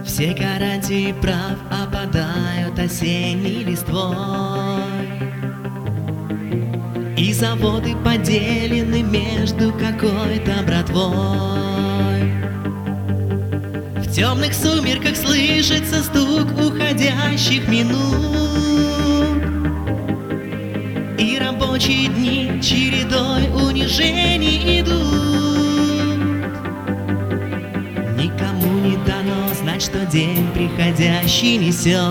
Все гарантии прав опадают осенней листвой, и заводы поделены между какой-то братвой. В темных сумерках слышится стук уходящих минут, и рабочие дни чередой унижений идут. Никому не дано знать, что день приходящий несет.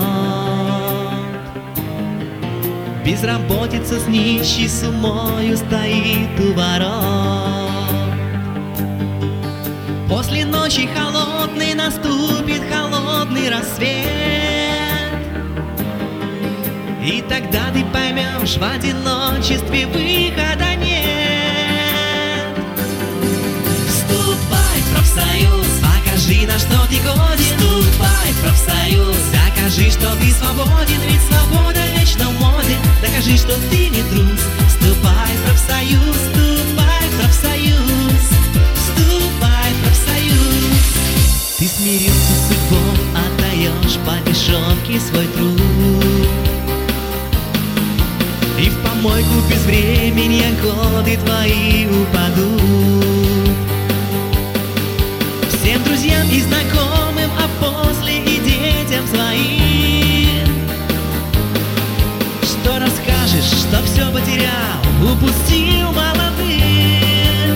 Безработица с нищей суммою стоит у ворот. После ночи холодной наступит холодный рассвет, и тогда ты поймешь, в одиночестве выхода нет. Вступай в профсоюз, покажи, на что ты годен. Вступай в профсоюз, докажи, что ты свободен, ведь свобода вечно в моде. Докажи, что ты не трус. Вступай в профсоюз, вступай в профсоюз, вступай в профсоюз. Ты смирился с судьбой, отдаешь по дешевке свой труд, и в помойку безвременья годы твои упадут. Всем друзьям и знакомым, а после и детям своим, что расскажешь, что все потерял, упустил молодым,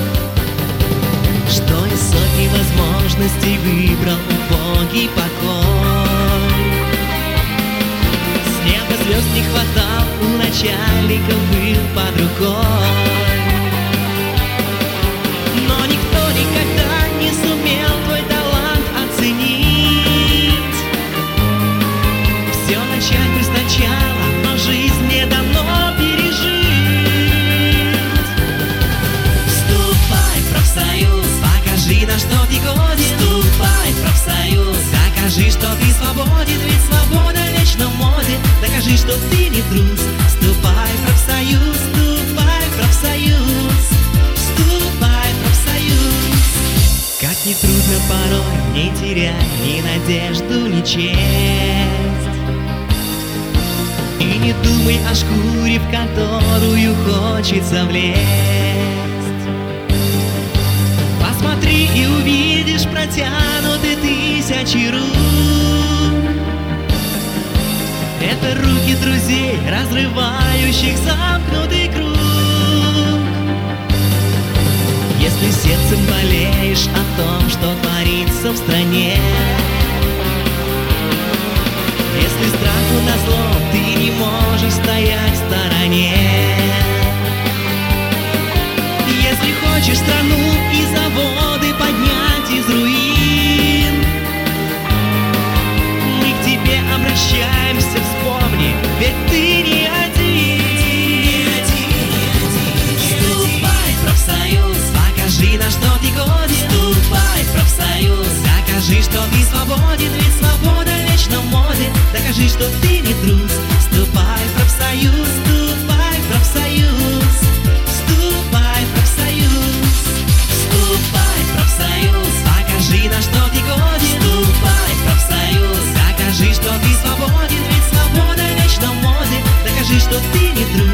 что из сотни возможностей выбрал убогий покой. С неба звезд не хватал, у начальников был под рукой, но никто никогда не сумел твой талант оценить. Все начать бы сначала, но жизнь не дано пережить. Вступай в профсоюз, покажи, на что ты годен. Вступай в профсоюз, докажи, что ты свободен, ведь свобода вечно в моде. Докажи, что ты не трус. Вступай в профсоюз, вступай в профсоюз, вступай в профсоюз. Как ни трудно порой, не теряй ни надежду, ни честь, и не думай о шкуре, в которую хочется влезть. Посмотри и увидишь, протянуты тысячи рук. Это руки друзей, разрывающих замкнутый круг. Если сердцем болеешь о том, что творится в стране, если страху назло ты не можешь стоять в стороне, если хочешь страну и заводы поднять из руин, мы к тебе обращаемся, вспомни, ведь ты не один. Вступай в профсоюз, покажи, на что ты годен. Вступай в профсоюз, докажи, что ты свободен, ведь свобода вечно в моде. Докажи, что ты не трус. Вступай в профсоюз, вступай в профсоюз, вступай в профсоюз. Вступай в профсоюз, покажи, на что ты годен. Вступай в профсоюз, докажи, что ты свободен, ведь свобода вечно в моде. Докажи, что ты не трус.